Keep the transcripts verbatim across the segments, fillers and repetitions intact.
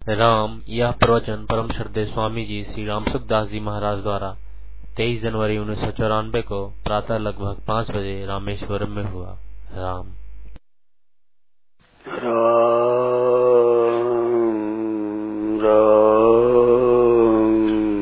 राम। यह प्रवचन परम श्रद्धेय स्वामी जी श्री राम सुखदास जी महाराज द्वारा तेईस जनवरी उन्नीस सौ चौरानवे को प्रातः लगभग पाँच बजे रामेश्वरम में हुआ। राम राम राम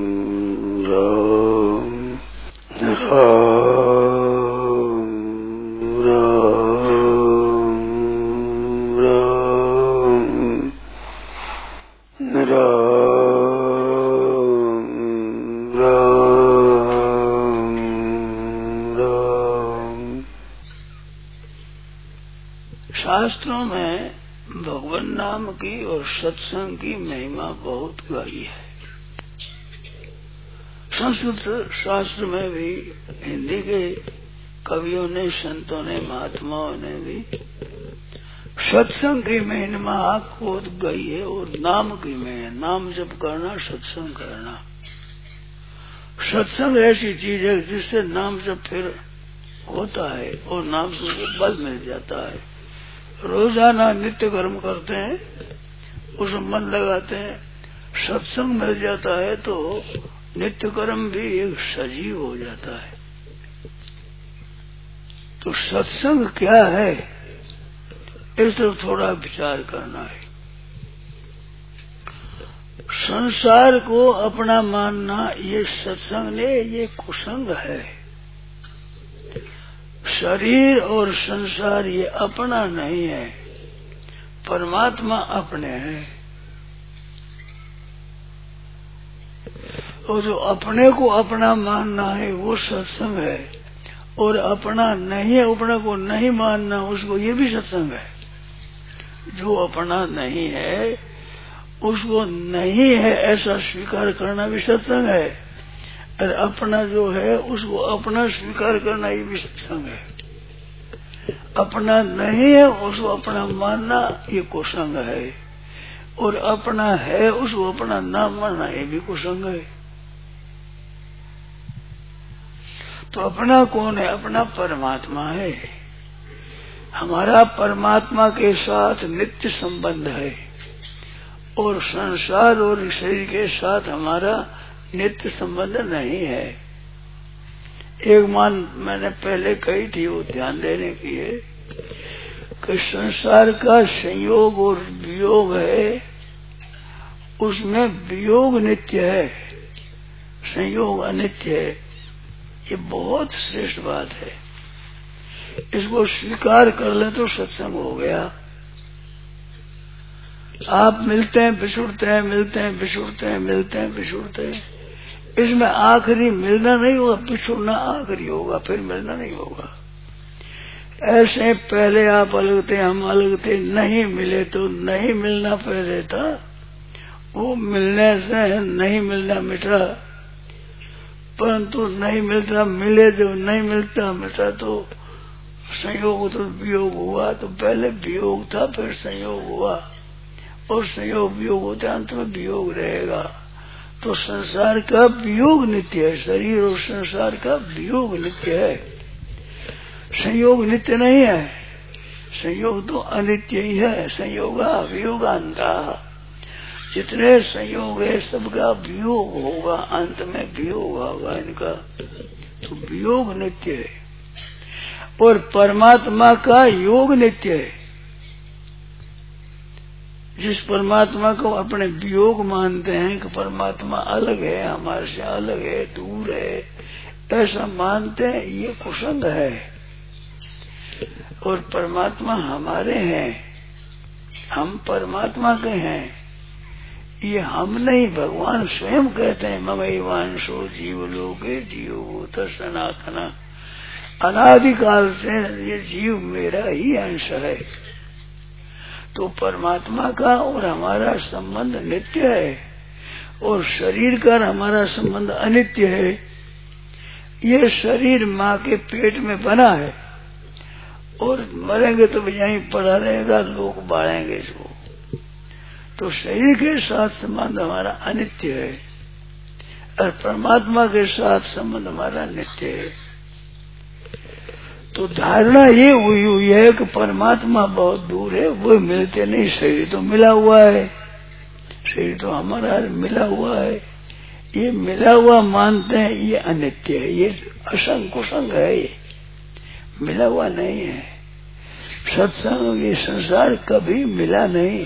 शास्त्रों में भगवान नाम की और सत्संग की महिमा बहुत गाई है। संस्कृत शास्त्र में भी, हिंदी के कवियों ने, संतों ने, महात्माओं ने भी सत्संग की महिमा खूब गाई है। और नाम की महिमा, नाम जप करना, सत्संग करना। सत्संग ऐसी चीज है जिससे नाम जप फिर होता है और नाम से बल मिल जाता है। रोजाना नित्य कर्म करते हैं, उसमें मन लगाते हैं, सत्संग मिल जाता है तो नित्य कर्म भी एक सजीव हो जाता है। तो सत्संग क्या है, इस तरफ थोड़ा विचार करना है। संसार को अपना मानना ये सत्संग ने, ये कुसंग है। शरीर और संसार ये अपना नहीं है, परमात्मा अपने हैं। और जो अपने को अपना मानना है वो सत्संग है, और अपना नहीं है, अपने को नहीं मानना, उसको ये भी सत्संग है। जो अपना नहीं है उसको नहीं है ऐसा स्वीकार करना भी सत्संग है, और अपना जो है उसको अपना स्वीकार करना ये भी सत्संग है। अपना नहीं है उसको अपना मानना ये कुसंग है, और अपना है उसको अपना ना मानना ये भी कुसंग है। तो अपना कौन है? अपना परमात्मा है। हमारा परमात्मा के साथ नित्य संबंध है, और संसार और शरीर के साथ हमारा नित्य संबंध नहीं है। एक मान मैंने पहले कही थी, वो ध्यान देने की है कि संसार का संयोग और वियोग है, उसमें वियोग नित्य है, संयोग अनित्य है। ये बहुत श्रेष्ठ बात है। इसको स्वीकार कर ले तो सत्संग हो गया। आप मिलते हैं बिछुड़ते हैं, मिलते हैं बिछुड़ते हैं, मिलते हैं बिछुड़ते हैं, इसमें आखिरी मिलना नहीं होगा, बिछुड़ना आखिरी होगा, फिर मिलना नहीं होगा। ऐसे पहले आप अलग थे, हम अलग थे, नहीं मिले तो नहीं मिलना पहले था, वो मिलने से नहीं मिलना मिटा। परंतु नहीं मिलता मिले, जो नहीं मिलता मिटा तो संयोग तो वियोग हुआ। तो पहले वियोग था, फिर संयोग हुआ, और संयोग वियोग होता है, अंत में वियोग रहेगा। तो संसार का वियोग नित्य है, शरीर और संसार का वियोग नित्य है, संयोग नित्य नहीं है। संयोग तो अनित्य ही है। संयोगा वियोगांता, जितने संयोग है सबका वियोग होगा, अंत में वियोग होगा इनका। तो वियोग नित्य है, और परमात्मा का योग नित्य है। जिस परमात्मा को अपने वियोग मानते हैं कि परमात्मा अलग है, हमारे से अलग है, दूर है, ऐसा मानते हैं, ये कुसंग है। और परमात्मा हमारे हैं, हम परमात्मा के हैं। ये हम नहीं, भगवान स्वयं कहते हैं, ममैवांशो जीव लोके जीवभूत सनातना। अनादिकाल से ये जीव मेरा ही अंश है। तो परमात्मा का और हमारा संबंध नित्य है, और शरीर का हमारा संबंध अनित्य है। ये शरीर माँ के पेट में बना है, और मरेंगे तो यहीं पड़ा रहेगा, लोग बाढ़ेंगे इसको। तो शरीर के साथ संबंध हमारा अनित्य है, और परमात्मा के साथ संबंध हमारा नित्य है। तो धारणा ये हुई हुई है कि परमात्मा बहुत दूर है, वो मिलते नहीं, शरीर तो मिला हुआ है, शरीर तो हमारा मिला हुआ है, ये मिला हुआ मानते हैं, ये अनित्य है, ये असंग कुसंग है, ये मिला हुआ नहीं है। सत्संग ये संसार कभी मिला नहीं,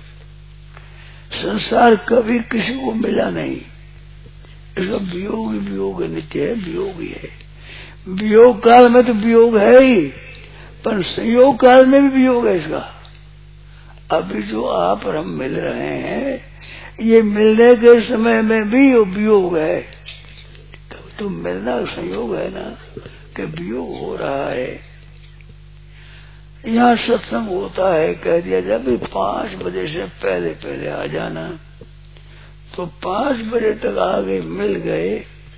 संसार कभी किसी को मिला नहीं। इसका वियोग ही वियोग नित्य है, वियोग ही है। वियोग काल में तो वियोग है ही, पर संयोग काल में भी वियोग है इसका। अभी जो आप और हम मिल रहे हैं, ये मिलने के समय में भी वियोग है। तो मिलना संयोग है ना, कि वियोग हो रहा है। यहाँ सत्संग होता है, कह दिया जब भी पांच बजे से पहले पहले आ जाना, तो पांच बजे तक आ गए, मिल गए।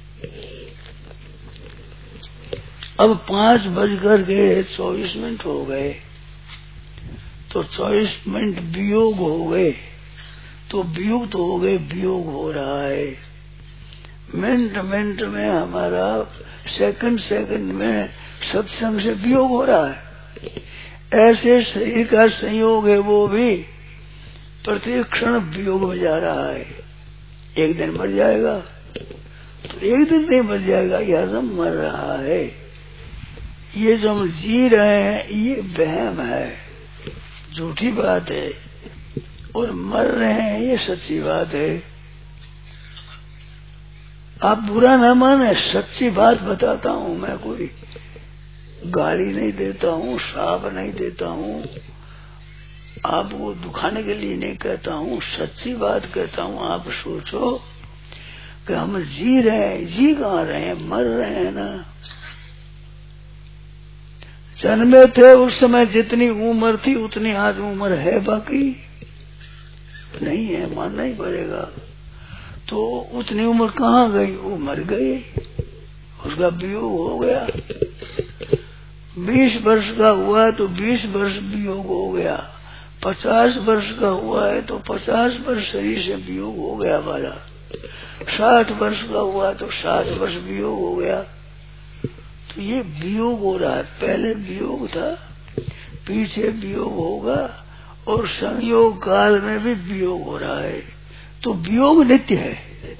अब पांच बजकर के चौबीस मिनट हो गए, तो चौबीस मिनट वियोग हो गए, तो वियोग तो हो गए, वियोग हो रहा है। मिनट मिनट में हमारा, सेकंड सेकंड में सत्संग से वियोग हो रहा है। ऐसे शरीर का संयोग है, वो भी प्रत्येक क्षण वियोग में जा रहा है। एक दिन मर जाएगा, तो एक दिन नहीं मर जाएगा, यह हम मर रहा है। ये जो हम जी रहे हैं, ये वहम है, झूठी बात है, और मर रहे हैं, ये सच्ची बात है। आप बुरा न माने, सच्ची बात बताता हूँ मैं, कोई गाली नहीं देता हूँ, श्राप नहीं देता हूँ, आपको दुखाने के लिए नहीं कहता हूँ, सच्ची बात कहता हूँ। आप सोचो कि हम जी रहे हैं, जी कहाँ रहे हैं, मर रहे हैं ना। जन्मे थे उस समय जितनी उम्र थी उतनी आज उम्र है, बाकी नहीं है, मानना ही पड़ेगा। तो उतनी उम्र कहाँ गई, वो मर गई, उसका वियोग हो गया। बीस वर्ष का हुआ तो बीस वर्ष वियोग हो गया, पचास वर्ष का हुआ है तो पचास वर्ष शरीर से वियोग हो गया हमारा, साठ वर्ष का हुआ तो साठ वर्ष वियोग हो गया। तो ये वियोग हो रहा है, पहले वियोग था, पीछे वियोग होगा, और संयोग काल में भी वियोग हो रहा है। तो वियोग नित्य है,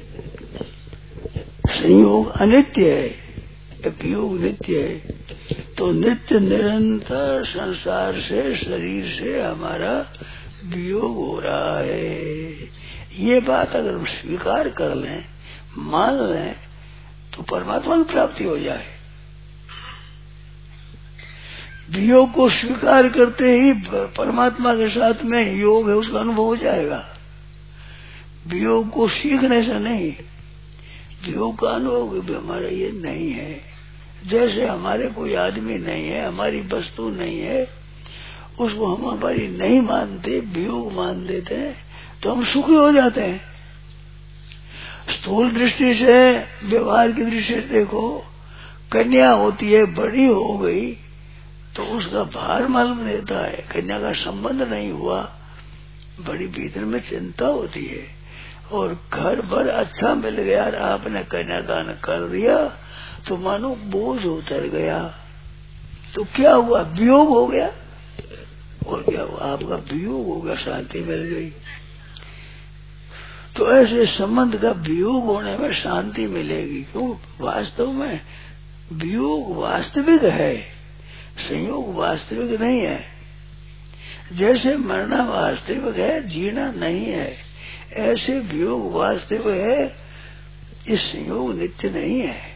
संयोग अनित्य है, वियोग नित्य है। तो नित्य निरंतर संसार से, शरीर से हमारा वियोग हो रहा है। ये बात अगर हम स्वीकार कर लें, मान लें, तो परमात्मा की प्राप्ति हो जाए। वियोग को स्वीकार करते ही परमात्मा के साथ में योग है, उसका अनुभव हो जाएगा। वियोग को सीखने से नहीं, वियोग का अनुभव भी हमारा ये नहीं है। जैसे हमारे कोई आदमी नहीं है, हमारी वस्तु नहीं है, उसको हम हमारी नहीं मानते, वियोग मान देते हैं, तो हम सुखी हो जाते हैं। स्थूल दृष्टि से, व्यवहार की दृष्टि से देखो, कन्या होती है, बड़ी हो गई, तो उसका भार मालूम देता है, कन्या का संबंध नहीं हुआ, बड़ी भीतर में चिंता होती है। और घर भर अच्छा मिल गया, आपने कन्यादान कर दिया, तो मानो बोझ उतर गया, तो क्या हुआ, वियोग हो गया। और क्या हुआ, आपका वियोग हो गया, शांति मिल गई। तो ऐसे संबंध का वियोग होने में शांति मिलेगी, क्यों, वास्तव में वियोग वास्तविक है, संयोग वास्तविक नहीं है। जैसे मरना वास्तविक है, जीना नहीं है, ऐसे वियोग वास्तविक है, इस संयोग नित्य नहीं है।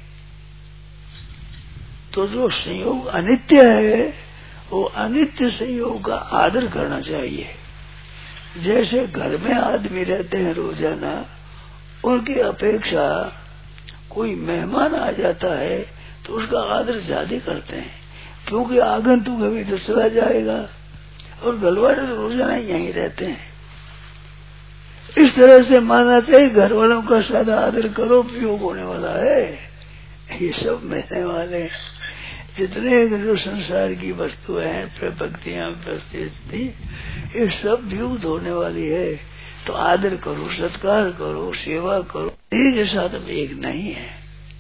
तो जो संयोग अनित्य है, वो अनित्य संयोग का आदर करना चाहिए। जैसे घर में आदमी रहते हैं रोजाना, उनकी अपेक्षा कोई मेहमान आ जाता है तो उसका आदर ज्यादा करते हैं, क्योंकि आगंतुक अभी तो चला जाएगा, और घर वाले तो रोजाना यहीं रहते हैं। इस तरह से मानना चाहिए, घर वालों का ज्यादा आदर करो, वियोग होने वाला है। ये सब मिलने वाले जितने जो संसार की वस्तुएं हैं, प्रभक्तियां, वस्तुस्थिति, ये सब वियोग होने वाली है। तो आदर करो, सत्कार करो, सेवा करो। शरीर के साथ अब एक नहीं है,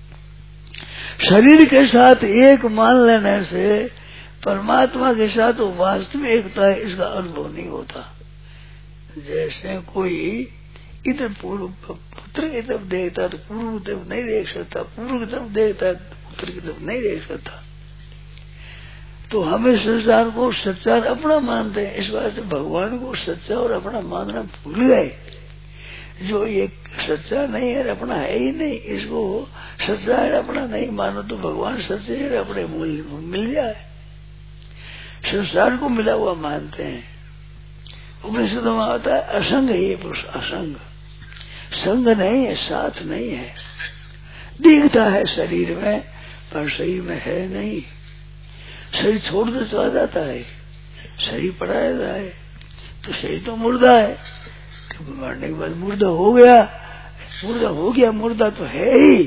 शरीर के साथ एक मान लेने से परमात्मा के साथ वास्तविक एकता है, इसका अनुभव नहीं होता। जैसे कोई इधर पूर्व पुत्र की तरफ देखता तो पूर्व की तरफ नहीं देख सकता, पूर्व की तरफ देखता तो पुत्र की तरफ नहीं देख सकता। तो हमें संसार को सच्चा अपना मानते हैं, इस वास्ते भगवान को सच्चा और अपना मानना भूल गए। जो ये सच्चा नहीं है अपना है ही नहीं, इसको सच्चा है अपना नहीं मानो तो भगवान सच्चे है अपने मूल मिल जाए। संसार को मिला हुआ मानते हैं। उपनिषद में आता है असंग ये पुरुष, असंग संग नहीं है, साथ नहीं है, दिखता है शरीर में पर शरीर में है नहीं। शरीर छोड़ कर चला जाता है, शरीर पड़ा रहता है, तो शरीर तो मुर्दा है, मरने के बाद मुर्दा हो गया, मुर्दा हो गया, मुर्दा तो है ही,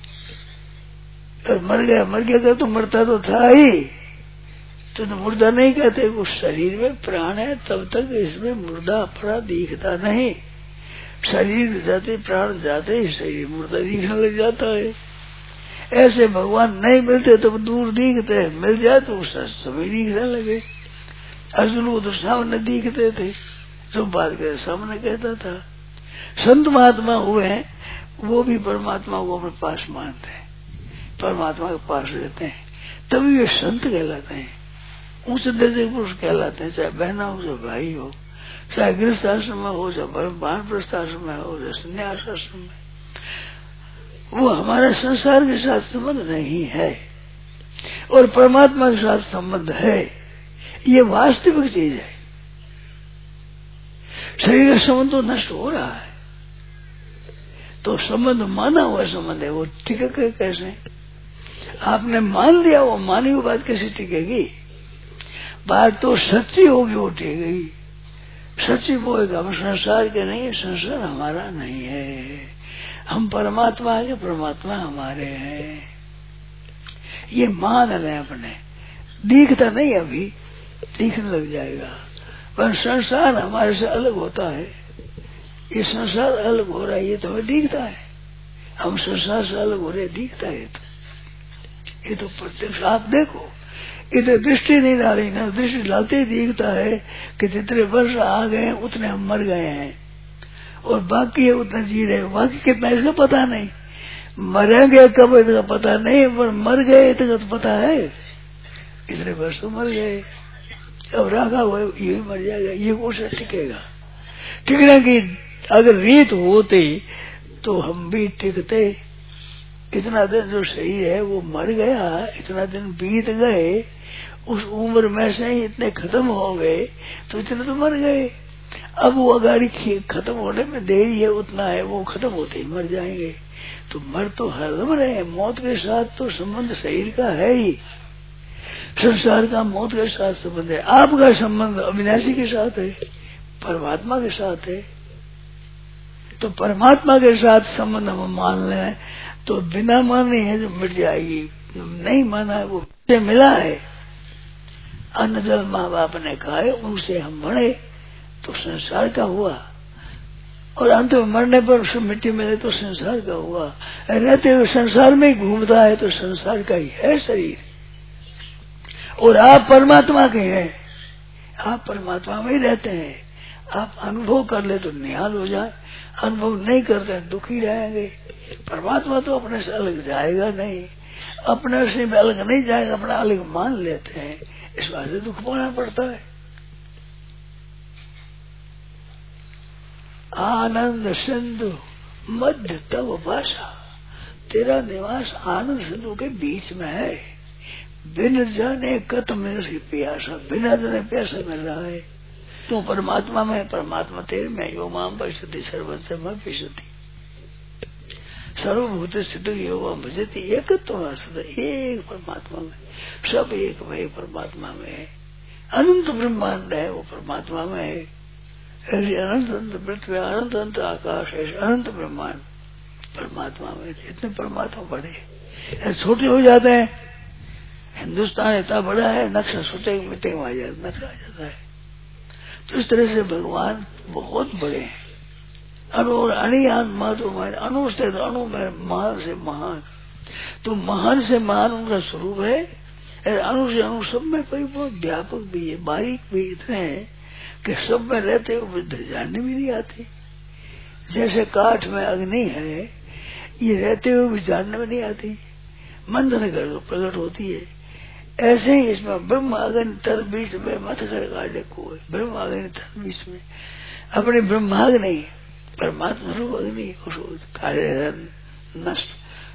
और मर गया मर गया तो मरता तो था ही, तो, तो मुर्दा नहीं कहते। उस शरीर में प्राण है तब तक इसमें मुर्दा पड़ा दिखता नहीं, शरीर जाते प्राण जाते ही शरीर मुर्दा दिखने लग जाता है। ऐसे भगवान नहीं मिलते तब दूर दिखते हैं, मिल जाए तो सभी दिखने लगे। अर्जुन को तो सामने दिखते थे, जो बात करे सामने कहता था। संत महात्मा हुए हैं वो भी परमात्मा को अपने पास मानते हैं, परमात्मा के पास रहते हैं, तभी वे संत कहलाते हैं, ऊंचे दर्जे के पुरुष कहलाते हैं। चाहे बहना हो चाहे भाई हो, चाहे गृहस्थ आश्रम में हो चाहे वानप्रस्थ आश्रम में हो चाहे संन्यास आश्रम में, वो हमारे संसार के साथ संबंध नहीं है और परमात्मा के साथ संबंध है। ये वास्तविक चीज है। शरीर का संबंध तो नष्ट हो रहा है, तो संबंध माना हुआ संबंध है, वो टिकेगा कैसे? आपने मान लिया, वो मानी हुई बात कैसे टिकेगी? बात तो सच्ची होगी, वो टिकेगी। सच्ची बोलेगा हम संसार के नहीं है, संसार हमारा नहीं है, हम परमात्मा है, परमात्मा हमारे हैं। ये मान लें अपने, दिखता नहीं अभी, दिखने लग जाएगा। पर संसार हमारे से अलग होता है, ये संसार अलग हो रहा है, ये तो हमें दिखता है। हम संसार से अलग हो रहे, दिखता है तो ये तो प्रत्यक्ष आप देखो, इधर दृष्टि नहीं डाली ना, दृष्टि डालते ही दिखता है कि जितने वर्ष आ गए हैं उतने हम मर गए हैं और बाकी है उतना जी रहे। बाकी कितना इसका पता नहीं, मरेंगे कब इसका पता नहीं, पर मर गए इतना तो पता है, इतने वर्ष तो मर गए, अब राखा हुआ ये भी मर जाएगा। ये कोशिश टिकेगा? टिकने की अगर रीत होती तो हम भी टिकते। इतना दिन जो शरीर है वो मर गया, इतना दिन बीत गए, उस उम्र में से ही इतने खत्म हो गए, तो इतने तो मर गए। अब वो अगाड़ी खत्म होने में देरी है, उतना है, वो खत्म होते ही मर जाएंगे। तो मर तो हरदम रहे, मौत के साथ तो संबंध शरीर का है ही, संसार का मौत के साथ संबंध है। आपका संबंध अविनाशी के साथ है, परमात्मा के साथ है। तो परमात्मा के साथ संबंध हम मान लें तो बिना माने है जो मिट जाएगी, जो नहीं माना है वो से मिला है। अन्न जल माँ बाप ने खाए, उनसे हम बने, तो संसार का हुआ, और अंत में मरने पर उसको मिट्टी मिले तो संसार का हुआ। रहते हुए संसार में ही घूमता है तो संसार का ही है शरीर, और आप परमात्मा के हैं, आप परमात्मा में ही रहते हैं। आप अनुभव कर ले तो निहाल हो जाए, अनुभव नहीं करते दुखी रहेंगे। परमात्मा तो अपने से अलग जाएगा नहीं, अपने से अलग नहीं जाएगा, अपना अलग मान लेते हैं, इस बात से दुख पाना पड़ता है। आनंद सिंधु मध्य तव भाषा, तेरा निवास आनंद सिंधु के बीच में है। बिन जाने कत मेरे प्यासा, बिना जाने प्यासा मिल रहा है। तू परमात्मा में, परमात्मा तेरे में। यो माम पश्यति सर्वत्र मैं पश्यति, सर्वभूत स्थित योग भजती एक एक परमात्मा में, सब एक में परमात्मा में है। अनंत ब्रह्मांड है वो परमात्मा में है। अनंत अनंत पृथ्वी, अनंत अनंत आकाश है, अनंत ब्रह्मांड परमात्मा में। इतने परमात्मा बड़े छोटे हो जाते हैं। हिंदुस्तान इतना बड़ा है, नक्शा सोचे मिट्टी में आ जाता, नक्शा आ जाता है। तो इस तरह से भगवान बहुत बड़े हैं। अणु अणियान महत्व, अणु से अणु में महान से महान, तो महान से महान उनका स्वरूप है। अणु से अणु सब में परिपूर्ण, व्यापक भी है, बारीक भी इतने हैं कि सब में रहते हुए जानने भी नहीं आते। जैसे काठ में अग्नि है, ये रहते हुए भी जानने में नहीं आती, मंथन कर प्रकट होती है। ऐसे ही इसमें ब्रह्म अग्नि तर बीच में मत कर काटे को, ब्रह्म अग्नि तर बीच में अपने ब्रह्माग्नि नहीं, परमात्मा रूप अग्नि उसको काटे नष्ट,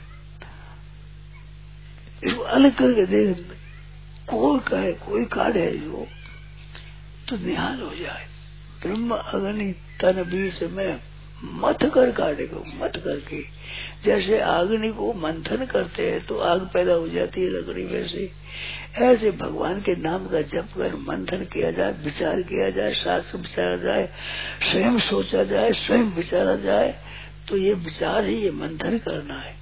इसको अलग करके देख, कोई कहे कोई काटे जो तो निहाल हो जाए। ब्रह्म अग्नि तन बीच में मत कर काटे को, मत करके जैसे अग्नि को मंथन करते हैं तो आग पैदा हो जाती है लकड़ी, वैसे ऐसे भगवान के नाम का जप कर मंथन किया जाए, विचार किया जाए, शास्त्र विचारा जाए, स्वयं सोचा जाए, स्वयं विचारा जाए, तो ये विचार ही ये मंथन करना है।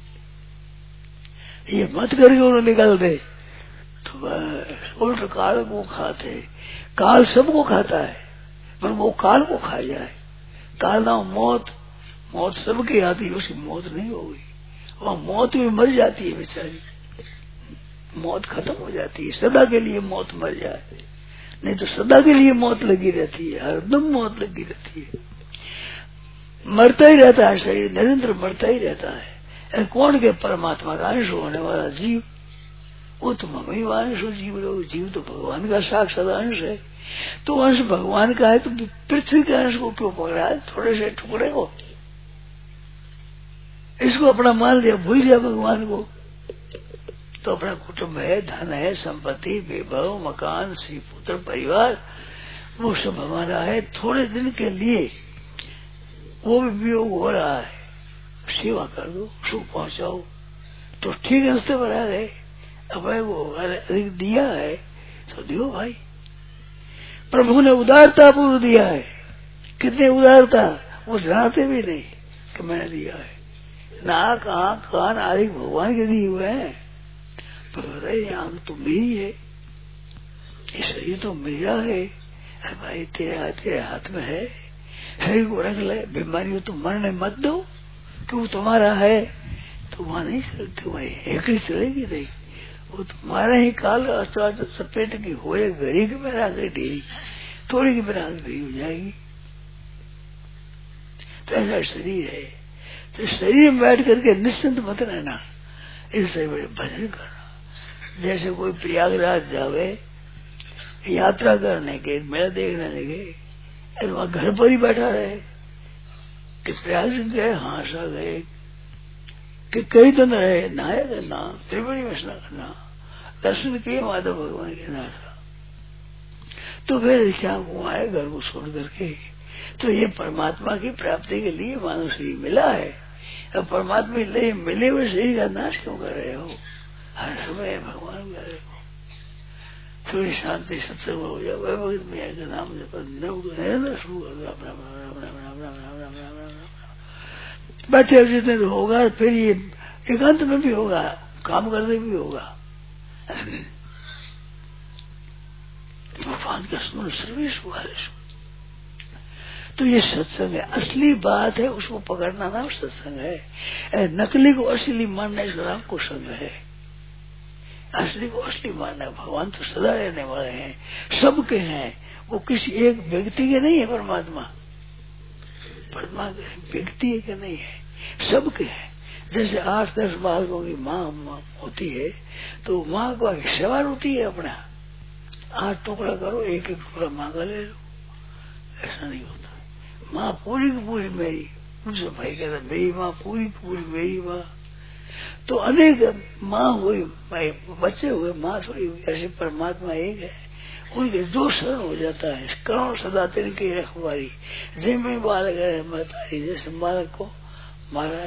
ये मत करके उन्हें निकाल दे तो बस उल्ट काल को खाते। काल सबको खाता है पर वो काल को खा जाए। काल नाम मौत, मौत सबकी आती है, उसकी मौत नहीं होगी, वह मौत भी मर जाती है बेचारी, मौत खत्म हो जाती है, सदा के लिए मौत मर जाए, नहीं तो सदा के लिए मौत लगी रहती है, हरदम मौत लगी रहती है, मरता ही रहता है शरीर, निरंतर मरता ही रहता है। कौन के परमात्मा का अंश होने वाला जीव, वो तो मम्मी अंश हो, जीव लोग, जीव तो भगवान का साक्षात अंश है, तो अंश भगवान का है तो पृथ्वी के अंश को क्यों पकड़ा है, थोड़े से टुकड़े को, इसको अपना मान लिया, भूल गया भगवान को, तो अपना कुटुंब है, धन है, संपत्ति, वैभव, मकान, स्त्री, पुत्र, परिवार, वो सब हमारा है। थोड़े दिन के लिए वो भी वियोग हो रहा है, सेवा कर दो, सुख पहुंचाओ तो ठीक रास्ते पर आ गए। अपने को अधिक दिया है तो दियो भाई, प्रभु ने उदारता पूर्व दिया है, कितनी उदारता, वो जानते भी नहीं कि मैंने दिया है। नाक, आंख, कान आदि भगवान के दिए हुए हैं, पर आंख तो मेरी है, ये शरीर तो मेरा है, अरे भाई तेरे तेरे हाथ में है, शरीर को रख ले, बीमारी तो मरने मत दो कि वो तुम्हारा है, तो वहां नहीं चलती, वही एकड़ी चलेगी नहीं, वो तुम्हारा ही काल का सपेट की होए घड़ी की में राख ढीली, थोड़ी की में राख ढीली हो जाएगी। तो ऐसा शरीर है, तो शरीर में बैठ करके निश्चिंत मत रहना, इससे बड़े भजन करना। जैसे कोई प्रयागराज जावे यात्रा करने के, मेला देखने लगे, अरे वहां घर पर ही बैठा रहे कि प्रयागराज गए, हांसा गए कि कई दिन रहे, नहाया करना, त्रिवेणी स्नान करना, दर्शन किए माधव भगवान के नाथ, तो फिर क्या हुआ है घर को छोड़ करके। तो ये परमात्मा की प्राप्ति के लिए मानव शरीर मिला है, अब परमात्मा के लिए मिले हुए शरीर का नाश क्यों कर रहे हो, हर समय भगवान कर रहे हो। थोड़ी शांति सत्संग हो जाए, वह भगत में का नाम निरंतर शुरू कर दो, अपना बैठे जितने तो होगा, फिर ये एकांत में भी होगा, काम करने भी होगा, भगवान का स्मरण सर्वेश हुआ है। तो ये सत्संग है, असली बात है, उसको पकड़ना नाम सत्संग है। नकली को असली मानना इसका नाम कुसंग है, असली को असली मानना है। भगवान तो सदा रहने वाले हैं, सबके हैं, वो किसी एक व्यक्ति के नहीं है। परमात्मा परमात्मा व्यक्ति के नहीं है, सबके हैं। जैसे आठ दस बालकों की माँ होती है तो माँ को सवार होती है, अपना आठ टुकड़ा करो, एक एक टुकड़ा माँ का ले लो, ऐसा नहीं होता। माँ पूरी की पूरी मेरी, उनसे भाई कहता मेरी माँ पूरी पूरी मेरी माँ। तो अनेक माँ हुई, बच्चे हुए, माँ थोड़ी हुई, ऐसे परमात्मा एक है। उनके जो शरण हो जाता है, करोड़ सदा तिनकी रखवारी, जिम्मे बालक है मतारी, जैसे बालक को मारा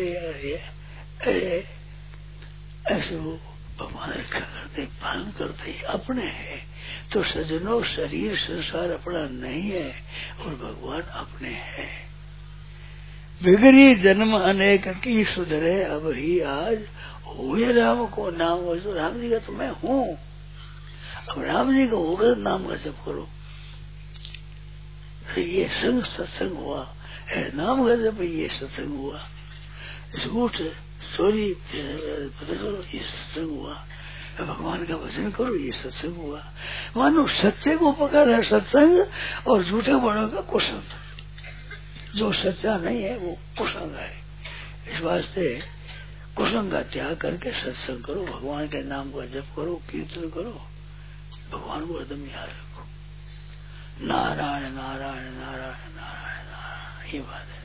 अरे ऐसे वो भगवान रक्षा करते, पालन करते, अपने है। तो सजनों, शरीर संसार अपना नहीं है और भगवान अपने है। बिगड़ी जन्म अनेक की सुधरे अब ही आज, हुए राम को नाम हो, तो राम जी का तो मैं हूँ, अब राम जी का होकर नाम का जप करो। ये संग सत्संग हुआ, नाम का जप ये सत्संग हुआ, झूठ चोरी करो ये सत्संग हुआ, भगवान का भजन करो ये सत्संग हुआ। मानो सच्चे को पकड़ है सत्संग और झूठे बड़ों का कुसंग। जो सच्चा नहीं है वो कुसंग है। इस वास्ते कुसंग का त्याग करके सत्संग करो, भगवान के नाम का जप करो, कीर्तन करो, भगवान को एकदम याद रखो। नारायण नारायण नारायण नारायण नारायण, ये बात है।